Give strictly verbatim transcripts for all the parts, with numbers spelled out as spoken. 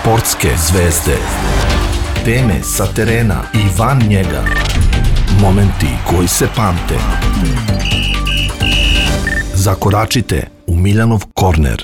Sportske zvezde. Teme sa terena i van njega. Momenti koji se pamte. Zakoračite u Miljanov korner.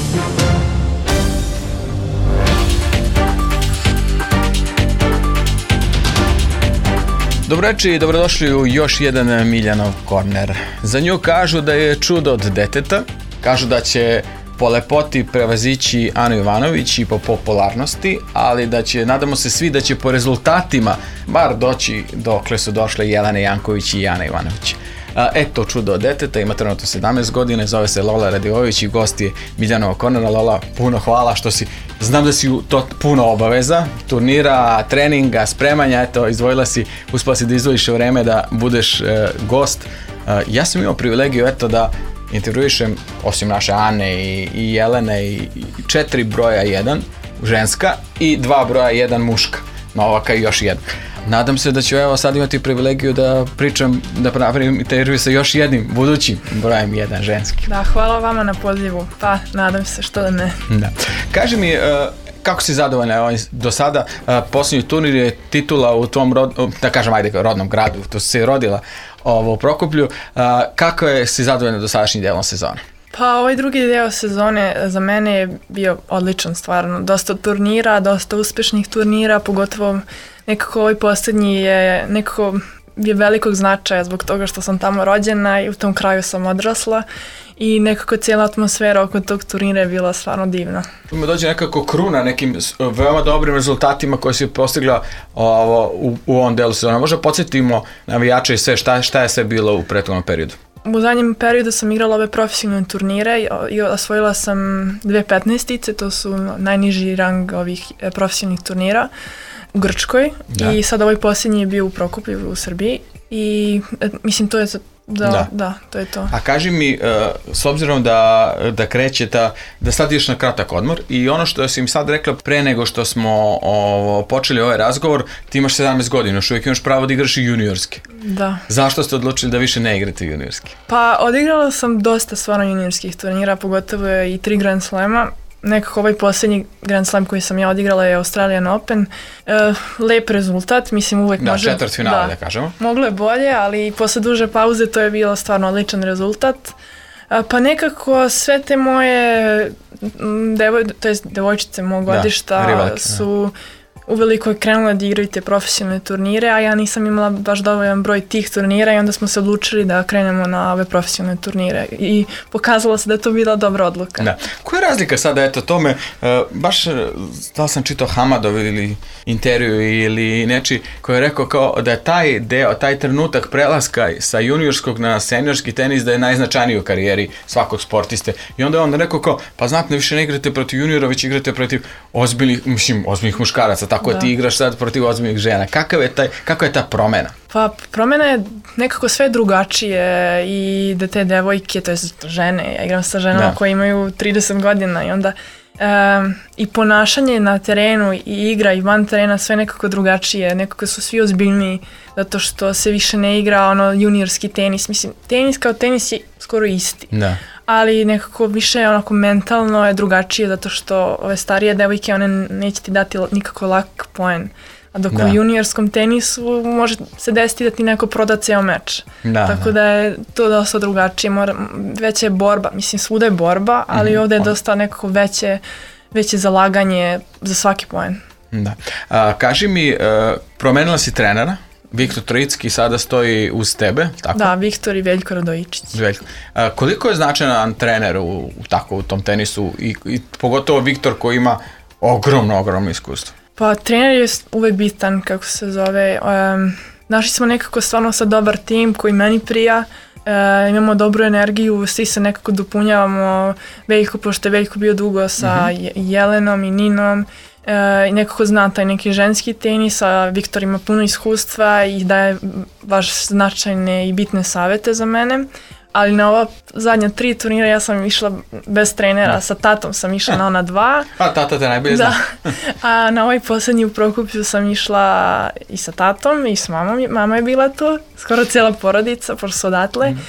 Dobro večer i dobrodošli u još jedan Miljanov korner. Za nju kažu da je čudo od deteta, kažu da će po lepoti prevazići Anu Ivanović i po popularnosti, ali da će, nadamo se svi da će po rezultatima bar doći dokle su došle Jelena Janković i Ana Ivanović. Eto čudo od deteta, ima trenutno sedamnaest godina, zove se Lola Radivojević i gost je Miljanova kornera. Lola, puno hvala što si, znam da si to puno obaveza, turnira, treninga, spremanja, eto, izdvojila si, uspela si da izdvojiš vreme da budeš e, gost. E, ja sam imao privilegiju, eto, da intervjuišem, osim naše Ane i, i Jelene, i, i četiri broja jedan ženska i dva broja jedan muška, Novaka i još jedna. Nadam se da ću evo sad imati privilegiju da pričam, da napravim intervju sa još jednim budućim brojem jedan ženski. Da, hvala vama na pozivu, pa nadam se što da ne. Da. Kaži mi, uh, kako si zadovoljna ovaj, do sada, uh, posljednji turnir je titula u tvom, rod, da kažem, ajde, rodnom gradu, to si rodila ovo, u Prokuplju, uh, kako je si zadovoljna do sadašnjim delom sezone? Pa ovaj drugi deo sezone za mene je bio odličan stvarno, dosta turnira, dosta uspešnih turnira, pogotovo nekako ovaj posljednji je nekako je velikog značaja zbog toga što sam tamo rođena i u tom kraju sam odrasla i nekako cijela atmosfera oko tog turnira je bila stvarno divna. Tu me dođe nekako kruna nekim veoma dobrim rezultatima koje si postigla ovo, u, u ovom delu sezona. Možda podsjetimo navijače i sve šta, šta je sve bilo u prethodnom periodu? U zadnjem periodu sam igrala ove profesionalne turnire i osvojila sam dve petnaestice, to su najniži rang ovih profesionalnih turnira u Grčkoj. Da. I sad ovaj posljednji je bio u Prokuplju u Srbiji i mislim to je da, da. da to je to. A kaži mi, s obzirom da, da kreće ta, da sad ideš na kratak odmor i ono što si mi sad rekla pre nego što smo ovo, počeli ovaj razgovor, ti imaš sedamnaest godina, još uvijek imaš pravo da igraš i juniorske. Da. Zašto ste odlučili da više ne igrate juniorske? Pa odigrala sam dosta stvarno juniorskih turnira, pogotovo i tri Grand Slema. Nekako ovaj posljednji Grand Slam koji sam ja odigrala je Australian Open. E, lep rezultat, mislim uvek da, može... Da, četvrt finale da, da kažemo. Moglo je bolje, ali posle duže pauze to je bilo stvarno odličan rezultat. E, pa nekako sve te moje devoj, to jest devojčice mog godišta da, rivalke, su... Da. Uveliko je krenula da igraju te profesionalne turnire, a ja nisam imala baš dovoljan broj tih turnira i onda smo se odlučili da krenemo na ove profesionalne turnire i pokazalo se da je to bila dobra odluka. Da. Koja je razlika sada, eto, tome, uh, baš, da li sam čitao Hamadov ili intervju ili neči koji je rekao kao da je taj deo, taj trenutak prelaska sa juniorskog na seniorski tenis da je najznačajniji u karijeri svakog sportiste. I onda je on rekao kao, pa znate, više ne igrate protiv juniora, već igrate protiv ozbiljnih, mislim, ozbiljnih muškaraca, tako da ti igraš sad protiv ozbiljnih žena. Kakav je taj, kako je ta promena? Pa promena je nekako sve drugačije i da te devojke, to je žene, ja igram sa ženama koje imaju trideset godina i onda um, i ponašanje na terenu i igra i van terena sve nekako drugačije, nekako su svi ozbiljniji zato što se više ne igra ono juniorski tenis, mislim tenis kao tenis je skoro isti. Da. Ali nekako više onako mentalno je drugačije zato što ove starije devojke one neće ti dati nikako lak poen. A dok da. U juniorskom tenisu može se desiti da ti neko proda ceo meč. Da, tako da. da je to dosta drugačije. Mora, veća je borba, mislim svuda je borba, ali mm-hmm. ovdje je dosta nekako veće, veće zalaganje za svaki poen. Da. A, kaži mi, a, promenila si trenera? Viktor Trojicki sada stoji uz tebe, tako? Da, Viktor i Veljko Radojičić. Veljko. A, koliko je značajan trener u, u, tako, u tom tenisu i, i pogotovo Viktor koji ima ogromno, ogromno iskustvo? Pa trener je uvek bitan, kako se zove. Um, našli smo nekako stvarno sad dobar tim koji meni prija. Uh, imamo dobru energiju, svi se nekako dopunjavamo. Veljko, pošto je Veljko bio dugo sa mm-hmm. Jelenom i Ninom. I nekako zna taj neki ženski tenis, a Viktor ima puno iskustva i daje baš značajne i bitne savete za mene. ali na ova zadnja tri turnira ja sam išla bez trenera, da. Sa tatom sam išla na ona dva. A tata te najbolje zna. A na ovaj posljednji u Prokuplju sam išla i sa tatom i s mamom, mama je bila tu, skoro cijela porodica, pošto su odatle, mm.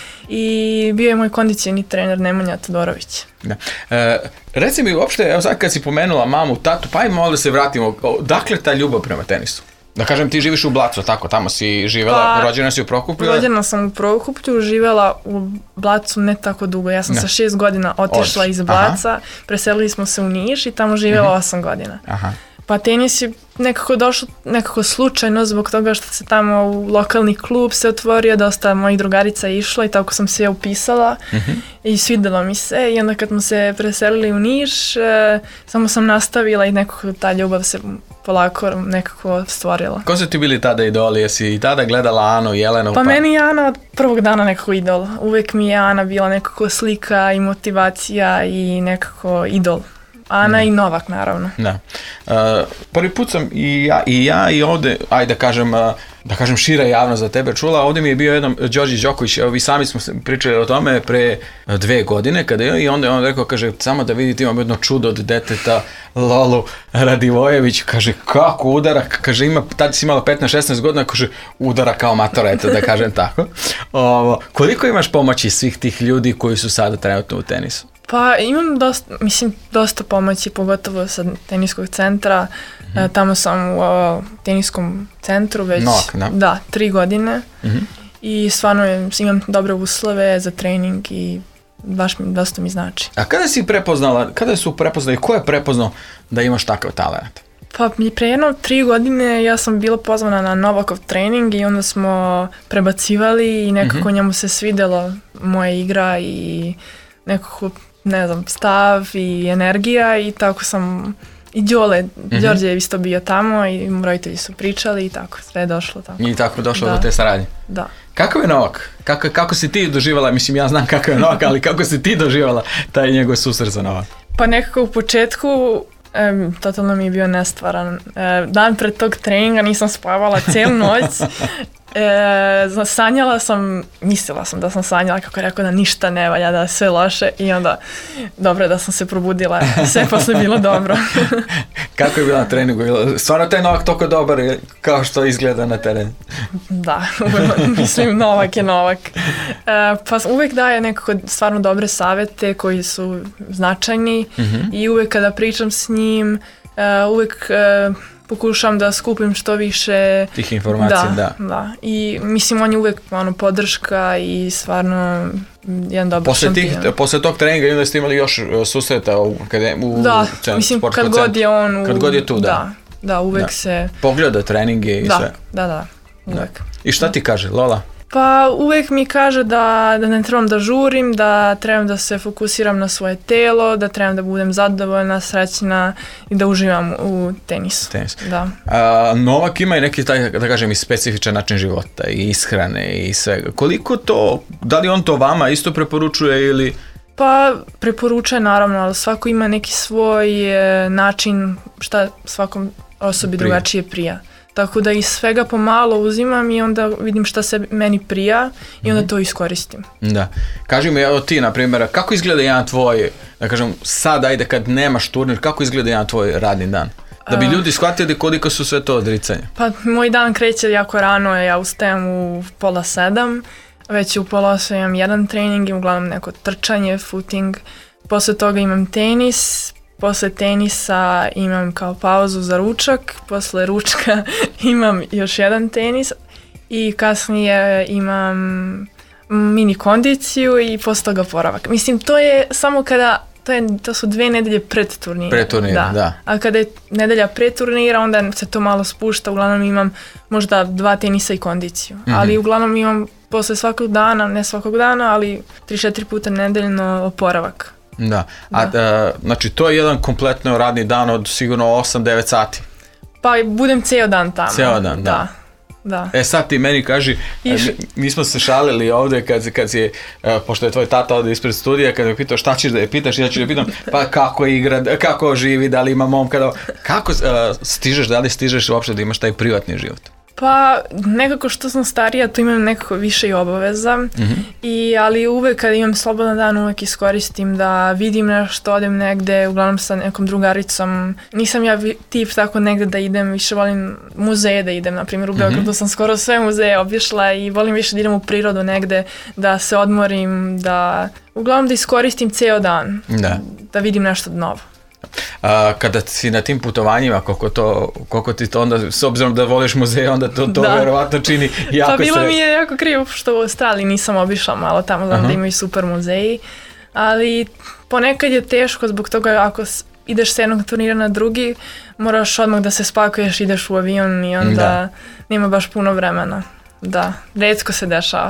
i bio je moj kondicijni trener Nemanja Todorović. Da. E, reci mi uopšte, evo sad kad si pomenula mamu, tatu, pa ajmo da se vratimo, dakle ta ljubav prema tenisu? Da kažem, ti živiš u Blacu, tako, tamo si živjela, pa, rođena si u Prokuplju? Rođena sam u Prokuplju, živjela u Blacu ne tako dugo. Ja sam ne. sa šest godina otišla Od. iz Blaca, aha. preselili smo se u Niš i tamo živjela uh-huh. osam godina. Aha. Pa tenis je nekako došlo, nekako slučajno zbog toga što se tamo u lokalni klub se otvorio, dosta mojih drugarica je išlo i tako sam se ja upisala uh-huh. i svidjelo mi se i onda kad smo se preselili u Niš, e, samo sam nastavila i nekako ta ljubav se polako nekako stvorila. Ko su ti bili tada idoli? Jesi i tada gledala Anu, Jelenu? Pa, pa meni je Ana od prvog dana nekako idol. Uvijek mi je Ana bila nekako slika i motivacija i nekako idol. Ana mm. i Novak, naravno. Da. Uh, prvi put sam i ja i, ja, i ovdje, ajde da kažem, uh, da kažem šira javnost za tebe čula, ovdje mi je bio jedan Đorđe Đoković, evo vi sami smo pričali o tome pre dve godine, kada je, i onda je on rekao, kaže, samo da vidite, imam jedno čudo od deteta, Lolu Radivojević, kaže, kako udara, kaže, ima, tad si imala petnaest šesnaest godina, kaže, udara kao matora, eto da kažem tako. Ovo, koliko imaš pomoći svih tih ljudi koji su sada trenutno u tenisu? Pa imam dosta, mislim, dosta pomoći, pogotovo sa teniskog centra. Mm-hmm. E, tamo sam u o, teniskom centru već Nok, da. Da, tri godine. Mm-hmm. I stvarno je, imam dobre uslove za trening i baš mi, dosta mi znači. A kada si prepoznala, kada su prepoznali, ko je prepoznao da imaš takav talent? Pa pre jedno tri godine ja sam bila pozvana na Novakov trening i onda smo prebacivali i nekako mm-hmm. njemu se svidjelo moja igra i nekako, ne znam, stav i energija i tako sam, i Đole, mm-hmm. Đorđe je isto bio tamo i roditelji su pričali i tako, sve je došlo tako. I tako je došlo da. do te saradnje? Da. Kako je Novak? Kako, kako si ti doživala, mislim ja znam kako je Novak, ali kako si ti doživala taj njegov susret za Novak? Pa nekako u početku, Um, totalno mi je bio nestvaran. Uh, dan pred tog treninga nisam spavala cijelu noć. E, sanjala sam, mislila sam da sam sanjala, kako je rekao da ništa ne valja, da je sve loše i onda dobro da sam se probudila, sve posle bilo dobro. Kako je bilo na treningu? Stvarno taj Novak toliko dobar kao što izgleda na terenu? Da, mislim Novak je Novak. E, pa uvijek daje nekako stvarno dobre savjete koji su značajni mm-hmm. i uvijek kada pričam s njim, uh, uvijek uh, pokušam da skupim što više tih informacija, da, da. da. I mislim on je uvijek ono, podrška i stvarno jedan dobar posle šampion. Tih, posle tog treninga onda ste imali još susreta u, kada, u da, cent, mislim kad god je on u, kad god je tu, da. Da, da uvijek da. se pogleda treninge i da, sve. Da, da, uvijek. Da. I šta ti kaže, Lola? Pa uvijek mi kaže da, da ne trebam da žurim, da trebam da se fokusiram na svoje telo, da trebam da budem zadovoljna, srećna i da uživam u tenisu. Tenis. Da. A, Novak ima i neki, taj, da kažem, i specifičan način života i ishrane i svega. Koliko to, da li on to vama isto preporučuje ili... Pa preporučuje naravno, ali svako ima neki svoj e, način šta svakom osobi prija. drugačije prija. Tako da iz svega pomalo uzimam i onda vidim šta se meni prija i onda to iskoristim. Da. Kaži mi, evo ti, na primjer, kako izgleda jedan tvoj, da kažem, sad, ajde, kad nemaš turnir, kako izgleda jedan tvoj radni dan? Da bi ljudi shvatili koliko su sve to odricanje. Pa moj dan kreće jako rano, ja ustajem u pola sedam, već u pola osam imam jedan trening i uglavnom neko trčanje, footing, posle toga imam tenis. Posle tenisa imam kao pauzu za ručak, posle ručka imam još jedan tenis i kasnije imam mini kondiciju i posle toga oporavak. Mislim, to je samo kada, to, je, to su dve nedelje pred turnira. Pred turnira, da. da. A kada je nedelja pred turnira, onda se to malo spušta, uglavnom imam možda dva tenisa i kondiciju. Mm-hmm. Ali uglavnom imam posle svakog dana, ne svakog dana, ali tri četiri puta nedeljno oporavak. Da, a da. Uh, znači to je jedan kompletno radni dan od sigurno osam devet sati. Pa budem ceo dan tamo. Ceo dan, da. da. Da. E sad ti meni kaži, Iš... mi smo se šalili ovdje kad, kad si, pošto je tvoj tata ovdje ispred studija, kad je pitao šta ćeš da je pitaš, ja ću da pitam, pa kako igra, kako živi, da li ima momka, da... kako uh, stižeš, da li stižeš uopšte da imaš taj privatni život? Pa nekako što sam starija, tu imam nekako više i obaveza, mm-hmm. I, ali uvek kad imam slobodan dan uvek iskoristim da vidim nešto, odem negde, uglavnom sa nekom drugaricom. Nisam ja tip tako negde da idem, više volim muzeje da idem, na primjer u Beogradu mm-hmm. sam skoro sve muzeje obišla i volim više da idem u prirodu negde, da se odmorim, da uglavnom da iskoristim ceo dan, da, da vidim nešto novo. A, kada si na tim putovanjima, koliko, to, koliko ti to onda, s obzirom da voliš muzeje, onda to, to verovatno čini jako Pa bilo se... mi je jako krivo što u Australiji nisam obišla malo tamo, znam uh-huh. da imaju super muzeji, ali ponekad je teško zbog toga ako ideš s jednog turnira na drugi, moraš odmah da se spakuješ, ideš u avion i onda da. Nema baš puno vremena. Da, retko se dešava.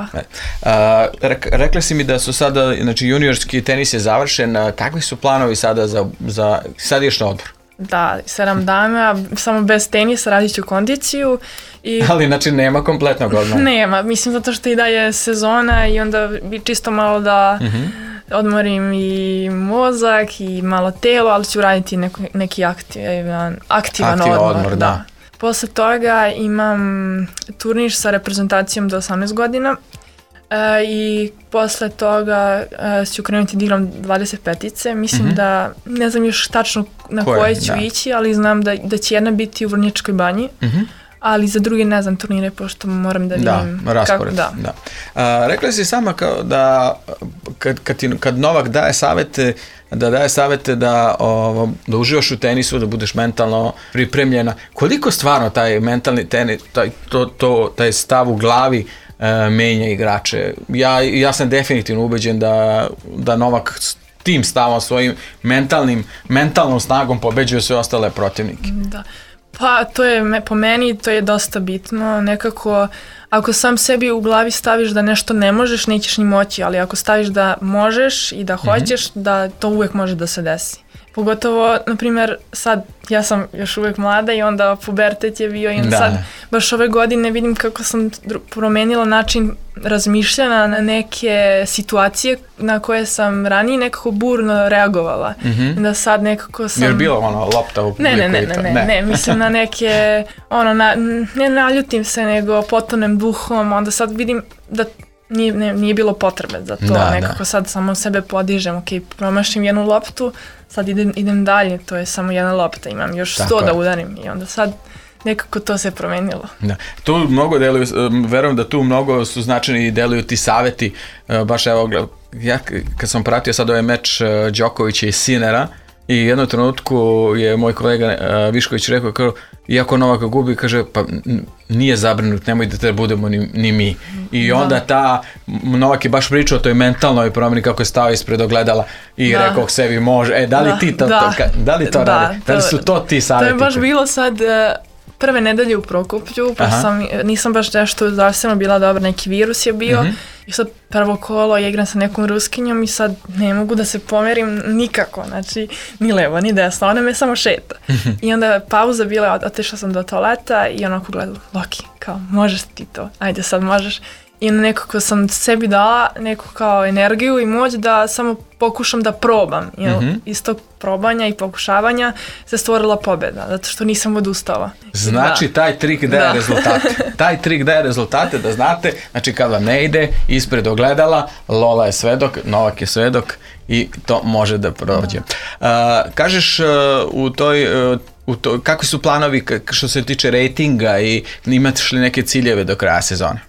A, rekla si mi da su sada, znači juniorski tenis je završen, kakvi su planovi sada za, za sad ješ na odmor? Da, sedam dana, samo bez tenisa, radit ću kondiciju. I ali znači nema kompletnog odmora? Nema, mislim zato što i da je sezona i onda bi čisto malo da uh-huh. odmorim i mozak i malo telo, ali ću raditi neko, neki aktivan, aktivan Aktiv odmor. odmor, da. da. Posle toga imam turnir sa reprezentacijom do osamnaest godina e, i posle toga e, ću krenuti da igram dvadeset petice. Mislim mm-hmm. da, ne znam još tačno na koje, koje ću da. ići, ali znam da, da će jedna biti u Vrnjačkoj banji, mm-hmm. ali za druge ne znam turnire, pošto moram da vidim da, raspored, kako da. da. A, rekla si sama kao da kad, kad, ti, kad Novak daje savete, da daje savete da, o, da uživaš u tenisu, da budeš mentalno pripremljena. Koliko stvarno taj mentalni tenis, taj, to, to, taj stav u glavi e, menja igrače? Ja, ja sam definitivno ubeđen da, da Novak tim stavom, svojim mentalnim, mentalnom snagom pobeđuje sve ostale protivnike. Da. Pa to je, po meni to je dosta bitno, nekako ako sam sebi u glavi staviš da nešto ne možeš, nećeš ni moći, ali ako staviš da možeš i da hoćeš, mm-hmm. da to uvijek može da se desi. Pogotovo, na primjer, sad ja sam još uvijek mlada i onda pubertet je bio i onda sad baš ove godine vidim kako sam promenila način razmišljanja na neke situacije na koje sam ranije nekako burno reagovala. Mm-hmm. Da sad nekako sam... Jer bilo ono lopta u ne, ne, ne, ne, ne, ne, ne, mislim na neke, ono, na, ne naljutim se, nego potonem duhom, onda sad vidim da Nije, ne, nije bilo potrebe za to, da, nekako da. Sad samo sebe podižem, ok, promašim jednu loptu, sad idem, idem dalje, to je samo jedna lopta, imam još sto Tako da je. udarim i onda sad nekako to se promenilo. Da. Tu mnogo deluju, verujem da tu mnogo su značajni i deluju ti saveti, baš evo, ja kad sam pratio sad ovaj meč Đokovića i Sinera, i u jednom trenutku je moj kolega uh, Višković rekao, kao, iako Novak gubi, kaže, pa nije zabrinut, nemoj da te budemo ni, ni mi. I onda da. ta, Novak je baš pričao o toj mentalnoj promjeni kako je stao ispred ogledala i da. rekao sebi može, e, da li da. ti to, da. to, da li to da. radi? Da li su to ti savjeti? To je baš bilo sad prve nedelje u Prokuplju, pa sam, nisam baš nešto zdravstveno bila dobra, neki virus je bio. Mm-hmm. I sad prvo kolo ja igram sa nekom Ruskinjom i sad ne mogu da se pomerim nikako, znači ni levo, ni desno, ona me samo šeta. I onda je pauza bila, otišla sam do toaleta i onako gledala, Loki, kao možeš ti to, ajde sad možeš. I nekako sam sebi dala neku kao energiju i moć da samo pokušam da probam. I mm-hmm. iz tog probanja i pokušavanja se stvorila pobjeda, zato što nisam odustala. Znači da. taj trik daje da. rezultate. Taj trik daje rezultate da znate, znači kad vam ne ide, ispred ogledala, Lola je svedok, Novak je svedok i to može da prođe. Da. Uh, kažeš uh, u toj... Uh, u to, kakvi su planovi što se tiče rejtinga i imaš li neke ciljeve do kraja sezone?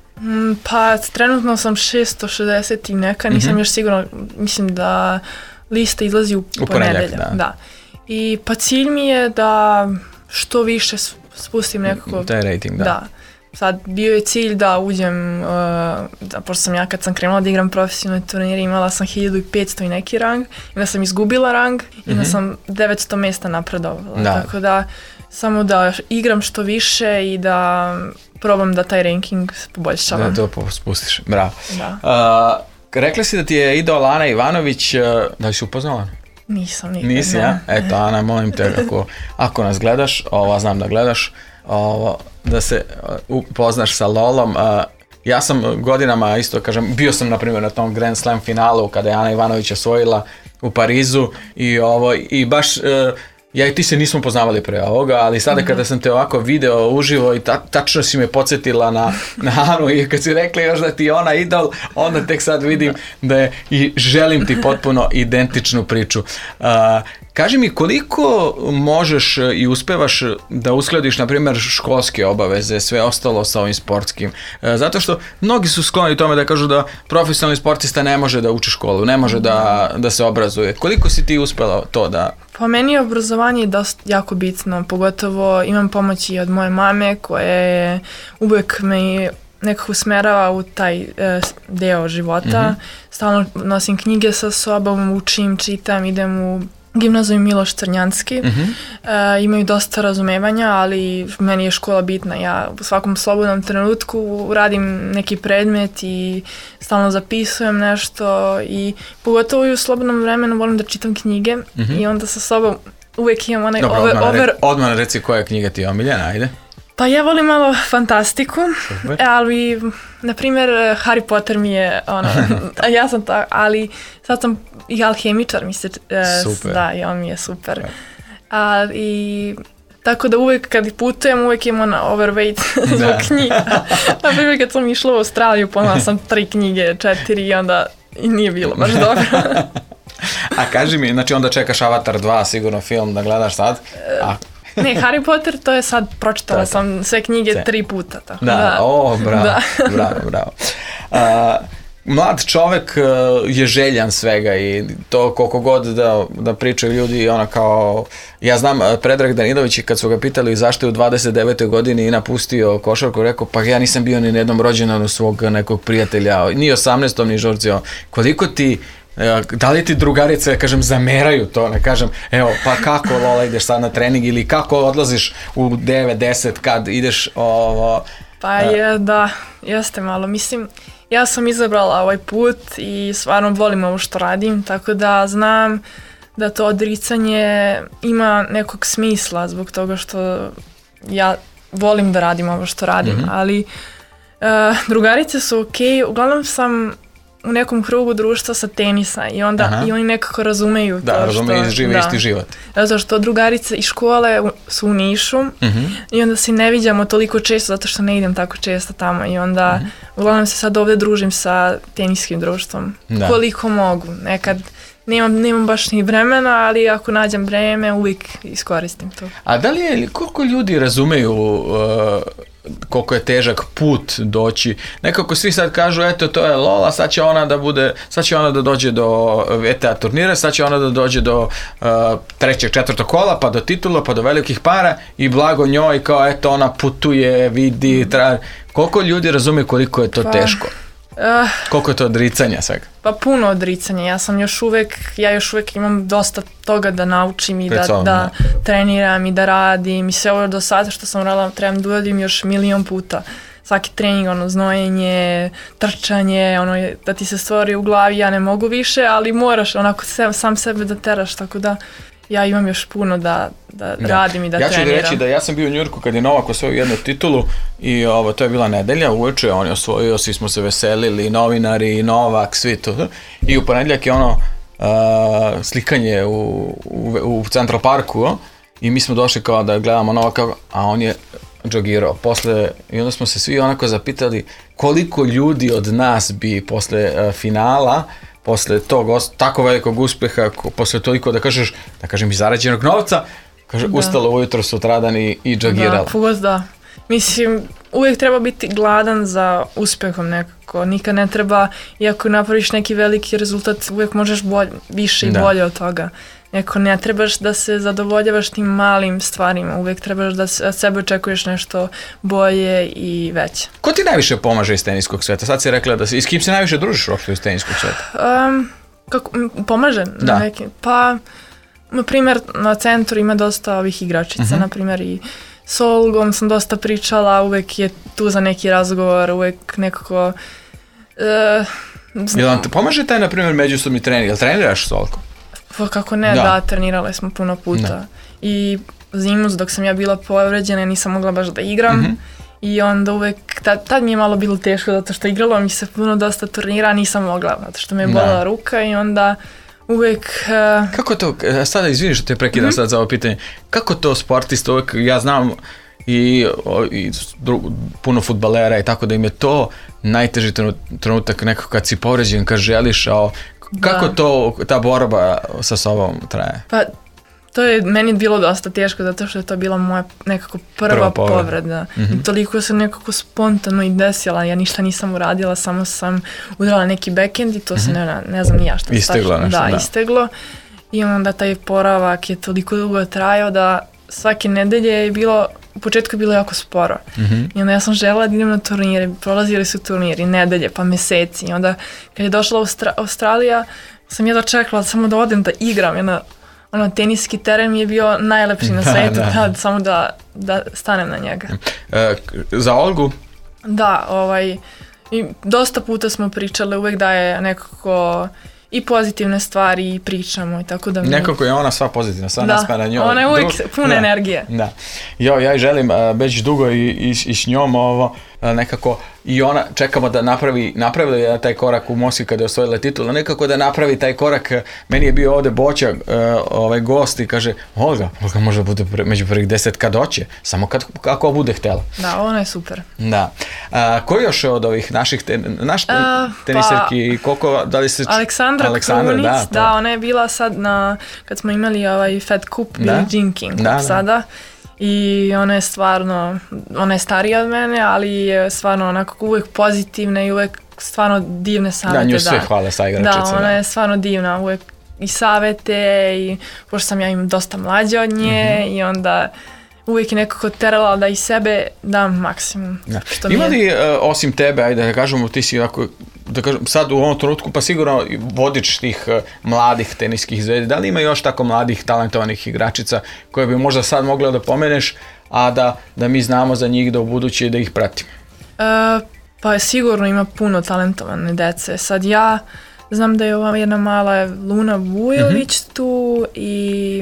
Pa trenutno sam šesto šezdeset i neka, nisam mm-hmm. još sigurno, mislim da lista izlazi u, u ponedeljak. Da. da. I pa cilj mi je da što više spustim nekako... Taj rating, da. da. Sad bio je cilj da uđem, uh, da, pošto sam ja kad sam krenula da igram profesionalne turnire imala sam hiljadu petsto i neki rang, i da sam izgubila rang i mm-hmm. da sam devetsto mjesta napredovala. Da. Tako da samo da igram što više i da probam da taj ranking poboljšavam. Da to spustiš, bravo. Da. Uh, rekla si da ti je idol Ana Ivanović, uh, da li si upoznala? Nisam nikad. Nisi, ja? Eto, Ana, molim te, ako, ako nas gledaš, ovo znam da gledaš, ovo, da se upoznaš sa Lolom. Uh, ja sam godinama isto, kažem, bio sam na primjer na tom Grand Slam finalu kada je Ana Ivanović osvojila u Parizu i, ovo, i baš... Uh, ja i ti se nismo poznavali pre ovoga, ali sada kada sam te ovako video uživo i ta, tačno si me podsjetila na, na Anu i kad si rekla još da ti je ona idol, onda tek sad vidim da je i želim ti potpuno identičnu priču. Uh, kaži mi koliko možeš i uspevaš da uskladiš, na primjer, školske obaveze, sve ostalo sa ovim sportskim. Uh, zato što mnogi su skloni tome da kažu da profesionalni sportista ne može da uči školu, ne može da, da se obrazuje. Koliko si ti uspela to da... Pa meni je obrazovanje dosta jako bitno, pogotovo imam pomoć i od moje mame koja je uvijek me nekako usmerava u taj e, deo života. Mm-hmm. Stalno nosim knjige sa sobom, učim, čitam, idem u gimnaziju Miloš Crnjanski. Mm-hmm. E, imaju dosta razumevanja, ali meni je škola bitna. Ja u svakom slobodnom trenutku radim neki predmet i stalno zapisujem nešto i pogotovo i u slobodnom vremenu volim da čitam knjige mm-hmm. i onda sa sobom uvijek imam onaj Dobro, over... odmah, over... Re, odmah reci koja knjiga ti je omiljena, ajde. Pa ja volim malo fantastiku, super. Ali, na primjer, Harry Potter mi je, ono, ja sam ta, ali sad sam i alhemičar, mi se, uh, da, i on mi je super. Ali, tako da uvijek kad putujem, uvijek imam ona overweight zbog knjiga. Na primjer, kad sam išla u Australiju, ponela sam tri knjige, četiri i onda i nije bilo baš dobro. A kaži mi, znači onda čekaš Avatar dva, sigurno film da gledaš sad? A... Ne, Harry Potter, to je sad, pročitala tako. Sam sve knjige sve. tri puta. Tako. Da, da, o, bravo, da. bravo, bravo. Uh, mlad čovek uh, je željan svega i to koliko god da, da pričaju ljudi, ona kao, ja znam, Predrag Danilović, kad su ga pitali zašto je u dvadeset devetoj godini i napustio košarku, rekao, pa ja nisam bio ni na jednom rođendanu svog nekog prijatelja, ni osamnaestom ni žurcio. Koliko ti da li ti drugarice, kažem, zameraju to, ne kažem, evo, pa kako, Lola, ideš sad na trening ili kako odlaziš u devet deset kad ideš ovo... Pa je, da, jeste malo, mislim, ja sam izabrala ovaj put i stvarno volim ovo što radim, tako da znam da to odricanje ima nekog smisla zbog toga što ja volim da radim ovo što radim, mm-hmm. ali uh, drugarice su okej, okay. Uglavnom sam u nekom krugu društva sa tenisa i onda Aha. i oni nekako razumeju da, to što... razumeju i žive da, isti život. Zato što drugarice iz škole su u Nišu uh-huh. i onda se ne viđamo toliko često zato što ne idem tako često tamo i onda uh-huh. uglavnom se sad ovdje družim sa teniskim društvom. Da. Koliko mogu. Nekad nemam, nemam baš ni vremena, ali ako nađem vreme uvijek iskoristim to. A da li je, koliko ljudi razumeju uh, koliko je težak put doći? Nekako svi sad kažu, eto, to je Lola, sad će ona da bude, sad će ona da dođe do V T A turnira, sad će ona da dođe do uh, trećeg, četvrtog kola, pa do titula, pa do velikih para i blago njoj, kao eto, ona putuje, vidi, tra... Koliko ljudi razume koliko je to pa, teško? Uh, koliko je to odricanja svega? Pa puno odricanja, ja sam još uvek, ja još uvek imam dosta toga da naučim i da, sobom, da treniram i da radim i sve ovo do sada što sam radila trebam da uradim još milion puta. Svaki trening, ono, znojenje, trčanje, ono, da ti se stvori u glavi, ja ne mogu više, ali moraš onako se, sam sebe da teraš, tako da ja imam još puno da, da, da. radim i da ja treniram. Ja ću reći da ja sam bio u Njujorku kad je Novak osvojio jednu titulu i ovo, to je bila nedelja, uveče on je osvojio, svi smo se veselili, novinari, Novak, svi to. I u ponedjeljak je ono uh, slikanje u, u, u Central Parku i mi smo došli kao da gledamo Novaka, a on je džogirao. Posle, i onda smo se svi onako zapitali koliko ljudi od nas bi posle uh, finala posle tog tako velikog uspeha, posle toliko da kažeš, da kažem i zarađenog novca, kaže, da. Ustalo ujutro sutradan i, i džogirala. Da, pogod da. Mislim, uvijek treba biti gladan za uspehom nekako. Nikad ne treba, iako napraviš neki veliki rezultat, uvijek možeš bolj, više i da. bolje od toga. Neko ne trebaš da se zadovoljavaš tim malim stvarima, uvijek trebaš da od sebe očekuješ nešto bolje i veće. Ko ti najviše pomaže iz teniskog sveta? Sad si rekla da si, i s kim se najviše družiš uopšte iz teniskog sveta? Um, kako, pomaže? Da. Na neki, pa, na primjer, na centru ima dosta ovih igračica, uh-huh. na primjer i s Olgom sam dosta pričala, uvijek je tu za neki razgovor, uvijek nekako... Uh, Jel vam pomaže taj, na primjer, međusobni trening? Jel treniraš s Olkom? Pa kako ne, da, da trenirali smo puno puta. Da. I zimus dok sam ja bila povređena nisam mogla baš da igram. Mm-hmm. I onda uvek, tad, tad mi je malo bilo teško zato što igralo mi se puno dosta turnira, nisam mogla zato što me je bola ruka i onda uvek... Uh... Kako to, sada izvini što te prekidam mm-hmm. sad za ovo pitanje, kako to sportista uvek, ja znam i, i dru, puno fudbalera i tako da im je to najteži trenutak nekako kad si povređen, kad želiš, a kako da. to, ta borba sa sobom traje? Pa to je meni bilo dosta teško zato što je to bila moja nekako prva, prva povreda. povreda. Mm-hmm. Toliko se nekako spontano i desila, ja ništa nisam uradila, samo sam udarala neki backhand i to mm-hmm. se ne, ne znam ni ja šta. Isteglo nešto, da. Da, isteglo. I onda taj poravak je toliko dugo trajao da svake nedelje je bilo, u početku je bilo jako sporo. Mm-hmm. I onda ja sam želela da idem na turnire, prolazili su turniri, nedelje, pa meseci. I onda kad je došla Austra- Australija, sam jedva čekala samo da odem da igram. Jedna, ono, teniski teren mi je bio najlepši na svetu, da, da. Da, samo da, da stanem na njega. E, za Olgu? Da, ovaj, i dosta puta smo pričale, uvek da je nekako i pozitivne stvari i pričamo i tako da mi... Nekako je ona sva pozitivna, sva naspa na njoj. Ona je uvijek puna da, energije. Da. Jo, ja i želim uh, već dugo i, i, i s njom ovo, uh, nekako i ona čekamo da napravi, napravila je taj korak u Moskvi kada je osvojila titulu, nekako da napravi taj korak. Meni je bio ovde Boća, uh, ovaj gost i kaže, Olga, Olga može bude pre, među prvih deset kad hoće, samo kad, kako bude htjela. Da, ona je super. Da. Uh, koji još od ovih naših ten, naš uh, teniserki, pa, koliko, da li se... Aleksandra, Aleksandra Krunic, da, da, ona je bila sad na, kad smo imali ovaj Fed Cup, Billie Jean King Cup da, sada. Da. I ona je stvarno, ona je starija od mene, ali je stvarno onako uvijek pozitivna i uvijek stvarno divne savete. Da, nju sve hvale sa igračice. Da, ona da. je stvarno divna, uvijek i savete i pošto sam ja im dosta mlađa od nje mm-hmm. i onda uvijek je nekako terala da i sebe dam maksimum. Da. Ima li uh, osim tebe, ajde da kažemo, ti si ako, da kažem, sad u ovom trenutku pa sigurno vodič tih uh, mladih teniskih zvezdi, da li ima još tako mladih talentovanih igračica koje bi možda sad mogla da pomeneš, a da, da mi znamo za njih da u budući da ih pratimo? Uh, pa sigurno ima puno talentovane dece. Sad ja znam da je ova jedna mala Luna Vujović mm-hmm. tu i...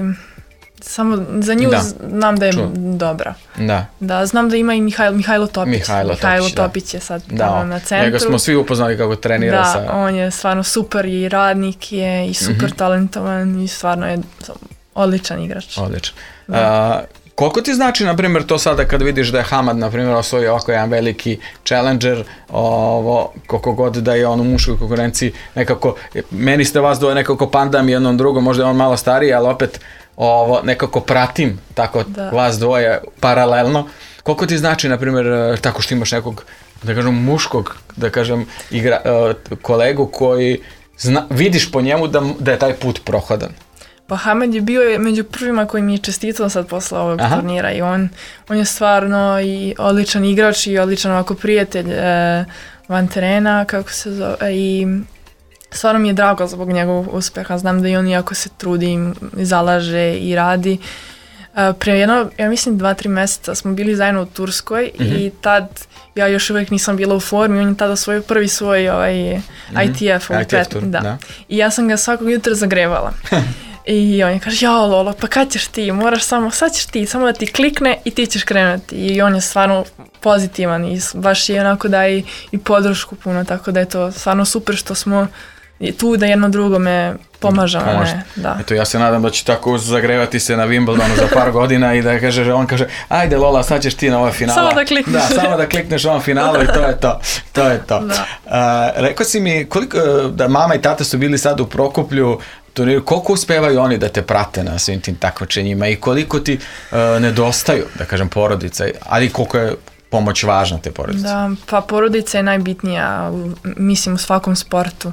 Samo za nju da. znam da je Ču. dobra. Da. Da, znam da ima i Mihajlo, Mihajlo Topić. Mihajlo, Mihajlo Topić, Topić je sad tamo na centru. Njega smo svi upoznali kako trenira da, sa... Da, on je stvarno super i radnik je i super mm-hmm. talentovan i stvarno je odličan igrač. Odličan. Da. Uh, koliko ti znači, na primjer, to sada kad vidiš da je Hamad, na primjer, osvojio ovako jedan veliki challenger, ovo, koliko god da je on u muškoj konkurenciji, nekako, meni ste vas dvoje nekako pandam jednom drugom, možda je on malo stariji, ali opet ovo, nekako pratim tako da. vas dvoje paralelno. Koliko ti znači, na primjer, tako što imaš nekog, da kažem, muškog, da kažem, igra, uh, kolegu koji zna, vidiš po njemu da, da je taj put prohodan? Pa Hamad je bio među prvima koji mi je čestitao sad posle ovog Aha. turnira i on, on je stvarno i odličan igrač i odličan ovako prijatelj e, van terena, kako se zove, i stvarno mi je drago zbog njegovog uspeha. Znam da i on jako se trudi, zalaže i radi. E, prije jedno, ja mislim dva, tri mjeseca smo bili zajedno u Turskoj mm-hmm. i tad ja još uvijek nisam bila u formi, on je tada svoj prvi svoj ovaj, mm-hmm. I T F, I T F tur, da. da. I ja sam ga svakog jutra zagrevala. I on je kaže, ja Lolo, pa kad ćeš ti, moraš samo, sad ćeš ti, samo da ti klikne i ti ćeš krenuti. I on je stvarno pozitivan i baš je onako daje i, i podršku puno, tako da je to stvarno super što smo tu da jedno drugome pomažemo. Ne, da. Eto, ja se nadam da će tako zagrevati se na Wimbledonu za par godina i da kaže, on kaže, ajde Lola, sad ćeš ti na ove finala. Samo da klikneš. Da, samo da klikneš u ovom finalu i to je to. To je to. Da. Uh, rekao si mi, koliko, da mama i tata su bili sad u Prokuplju, turniru, koliko uspevaju oni da te prate na svim tim takmičenjima i koliko ti uh, nedostaju, da kažem, porodica, ali koliko je pomoć važna te porodice? Da, pa porodica je najbitnija, mislim, u svakom sportu.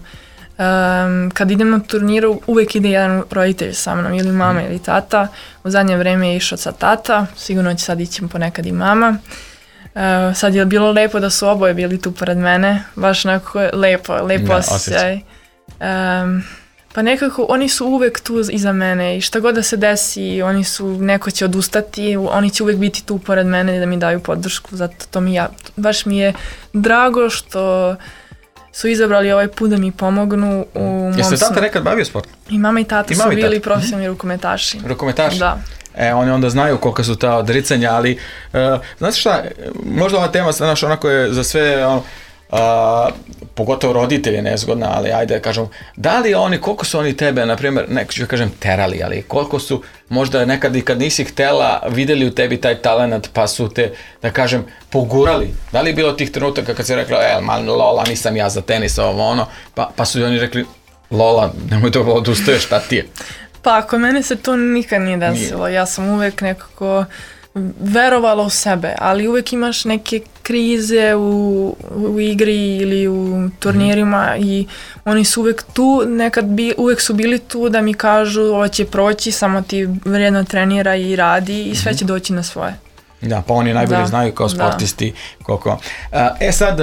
Um, kad idem na turniru, uvijek ide jedan roditelj sa mnom, ili mama mm. ili tata. U zadnje vreme je išao sa tata, sigurno će sad ići ponekad i mama. Uh, sad je bilo lepo da su oboje bili tu pored mene, baš onako lepo, lepo da, osjećaj. Um, Pa nekako, oni su uvek tu iza mene i šta god da se desi, oni su, neko će odustati, oni će uvek biti tu pored mene da mi daju podršku, zato to mi ja, baš mi je drago što su izabrali ovaj put da mi pomognu u mom... Jeste tata nekad bavio sport? I mama i tata I su bili profesionalni rukometaši. Rukometaši? Da. E, oni onda znaju kolika su ta odricanja, ali, uh, znate šta, možda ova tema, znaš, onako je za sve, ono, Uh, a, pogotovo roditelje nezgodna, ali ajde da kažem, da li oni, koliko su oni tebe, na primjer, neko ću da kažem terali, ali koliko su možda nekad i kad nisi htela videli u tebi taj talent pa su te, da kažem, pogurali? Da li je bilo tih trenutaka kad si rekla, e, man, Lola, nisam ja za tenis, ovo ono, pa, pa su oni rekli, Lola, nemoj to odustaješ, šta ti je? Pa, kod mene se to nikad nije desilo. Ja sam uvek nekako verovala u sebe, ali uvek imaš neke krize u, u igri ili u turnirima i oni su uvek tu, nekad bi, uvek su bili tu da mi kažu ovo će proći, samo ti vrijedno trenira i radi i sve će doći na svoje. Da, pa oni najbolje da, znaju kao sportisti da. Koliko. E sad,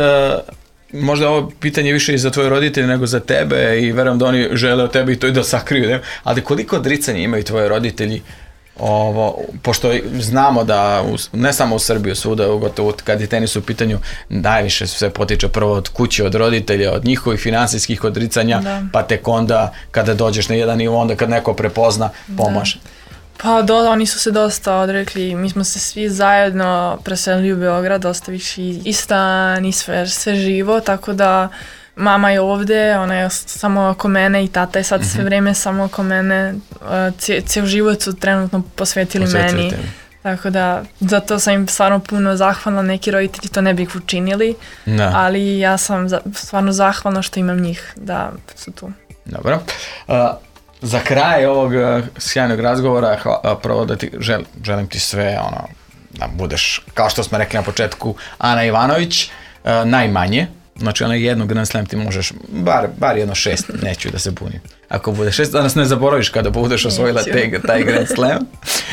možda ovo pitanje više i za tvoje roditelje nego za tebe i verujem da oni žele od tebe i to i da sakriju, ne? Ali koliko odricanja imaju tvoje roditelji? Ovo, pošto znamo da u, ne samo u Srbiji, svuda, gotovo kad je tenis u pitanju, najviše sve potiče prvo od kuće, od roditelja, od njihovih finansijskih odricanja, da. Pa tek onda kada dođeš na jedan nivo, onda kad neko prepozna, pomaže. Da. Pa do, oni su se dosta odrekli, mi smo se svi zajedno preselili u Beograd, ostaviši i stan i sve, sve živo, tako da mama je ovde, ona je samo oko mene i tata je sad mm-hmm. sve vreme samo oko mene, cijel život su trenutno posvetili, posvetili meni, temi. Tako da zato sam im stvarno puno zahvalna, neki roditelji to ne bih učinili, no. Ali ja sam za, stvarno zahvalna što imam njih, da su tu. Dobro. Uh, za kraj ovog uh, sjajnog razgovora, uh, prvo da ti žel, želim ti sve, ono, da budeš, kao što smo rekli na početku, Ana Ivanović, uh, najmanje. Znači, onaj jednog Grand Slam ti možeš, bar, bar jedno šest, neću da se bunim. Ako bude šest, da nas ne zaboraviš kada budeš osvojila te, taj Grand Slam.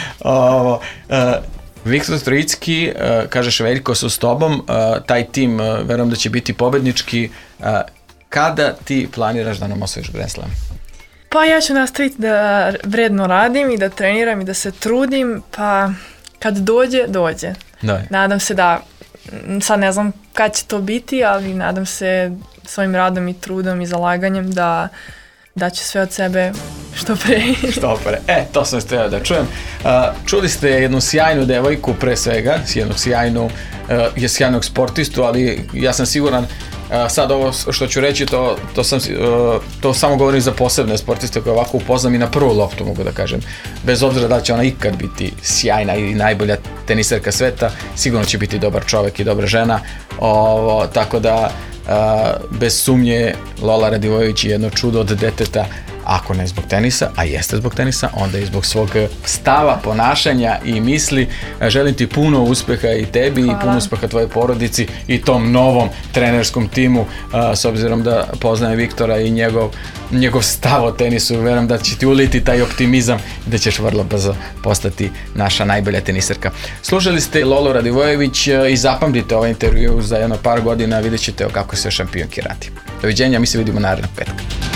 Ovo, uh, Viktor Trojicki, uh, kažeš Veljko su s tobom, uh, taj tim, uh, verujem da će biti pobednički. Uh, kada ti planiraš da nam osvojiš Grand Slam? Pa ja ću nastaviti da vredno radim i da treniram i da se trudim, pa kad dođe, dođe. Daj. Nadam se da, sad ne znam kad će to biti, ali nadam se svojim radom i trudom i zalaganjem da da će sve od sebe što pre. Što pre. E, to sam htio da čujem. Uh, čuli ste jednu sjajnu devojku pre svega, jednu sjajnu, uh, je sjajnog sportistu, ali ja sam siguran, uh, sad ovo što ću reći, to, to, sam, uh, to samo govorim za posebne sportiste koje ovako upoznam i na prvu loptu mogu da kažem. Bez obzira da će ona ikad biti sjajna i najbolja teniserka sveta, sigurno će biti dobar čovek i dobra žena. Ovo, tako da Uh, bez sumnje Lola Radivojević je jedno čudo od deteta, ako ne zbog tenisa, a jeste zbog tenisa, onda i zbog svog stava, ponašanja i misli. Želim ti puno uspeha i tebi. Hvala. I puno uspeha tvojoj porodici i tom novom trenerskom timu, uh, s obzirom da poznajem Viktora i njegov, njegov stav o tenisu, verujem da će ti uliti taj optimizam i da ćeš vrlo brzo postati naša najbolja teniserka. Slušali ste Lolu Radivojević i zapamtite ovaj intervju za jedno par godina, vidjet ćete o kako se šampionki radi. Doviđenja, mi se vidimo narednog petka.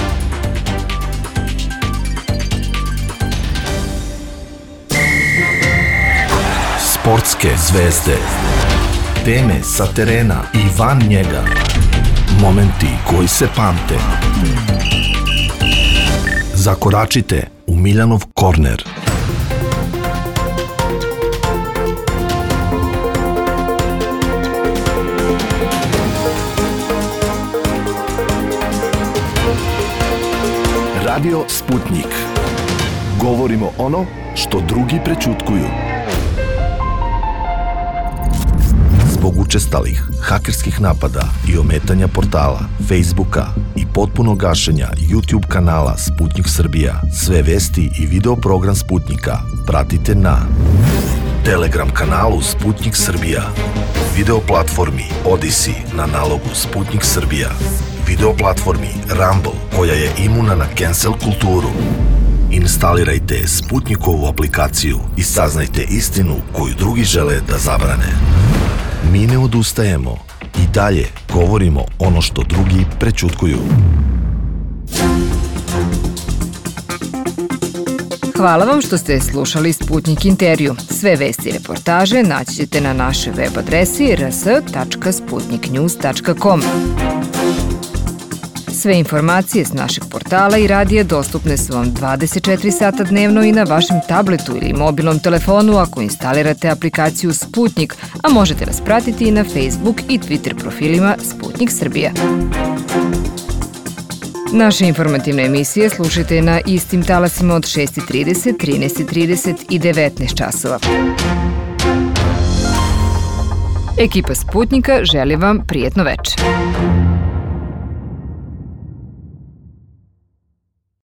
Sportske zvezde, teme sa terena i van njega, momenti koji se pamte. Zakoračite u Miljanov korner. Radio Sputnik. Govorimo ono što drugi prećutkuju. Zbog učestalih hakerskih napada i ometanja portala, Facebooka i potpunog gašenja YouTube kanala Sputnik Srbija, sve vesti i video program Sputnika pratite na Telegram kanalu Sputnik Srbija, video platformi Odyssey na nalogu Sputnik Srbija, video platformi Rumble koja je imuna na cancel kulturu. Instalirajte Sputnikovu aplikaciju i saznajte istinu koju drugi žele da zabrane. Mi ne odustajemo i dalje govorimo ono što drugi prećutkuju. Hvala vam što ste slušali Sputnik intervju. Sve vesti i reportaže naći ćete na našoj web adresi r s tačka sputnik news tačka com. Sve informacije s našeg portala i radija dostupne su vam dvadeset četiri sata dnevno i na vašem tabletu ili mobilnom telefonu ako instalirate aplikaciju Sputnik, a možete nas pratiti i na Facebook i Twitter profilima Sputnik Srbija. Naše informativne emisije slušajte na istim talasima od šest i trideset, trinaest i trideset i devetnaest časova. Ekipa Sputnika želi vam prijetno večer.